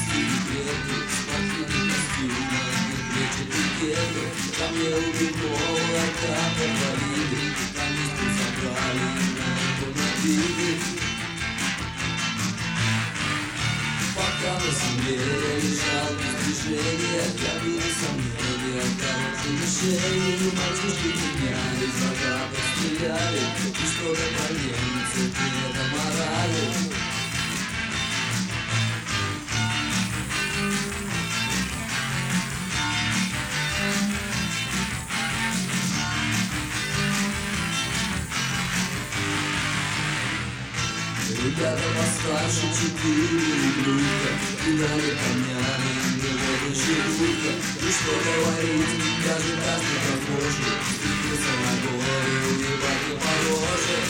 Ко мне убегала, как повалили, канистру забрали, на набили. Пока на земле я лежал без движения, я бил сомнения, короткие мишени, мальчишки меняли, солдаты стреляли, и что-то про немцев, это морали. Ребята постарше 4 рублюка, кидали камнями, мне воду щелюка. И что говорить, даже каждый прохожий стремился на горы, убивать не положит.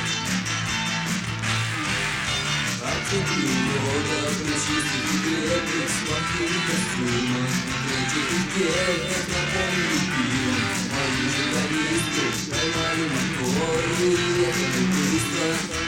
Артем Юрова, причистый и крепкий, с плохим костюмом, третий и гель, напомнили пивом. Мои журналисты поймали моторы, ехали быстро.